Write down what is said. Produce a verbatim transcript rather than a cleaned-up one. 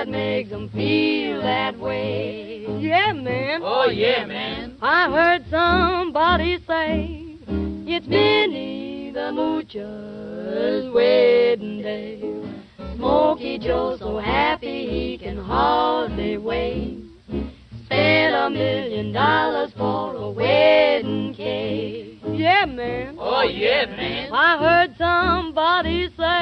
that makes them feel that way. Yeah, man. Oh, yeah, man. I heard somebody say it's Minnie the Moocher's wedding day. Smokey Joe's so happy he can hardly wait. Spent a million dollars for a wedding cake. Yeah, man. Oh, yeah, man. I heard somebody say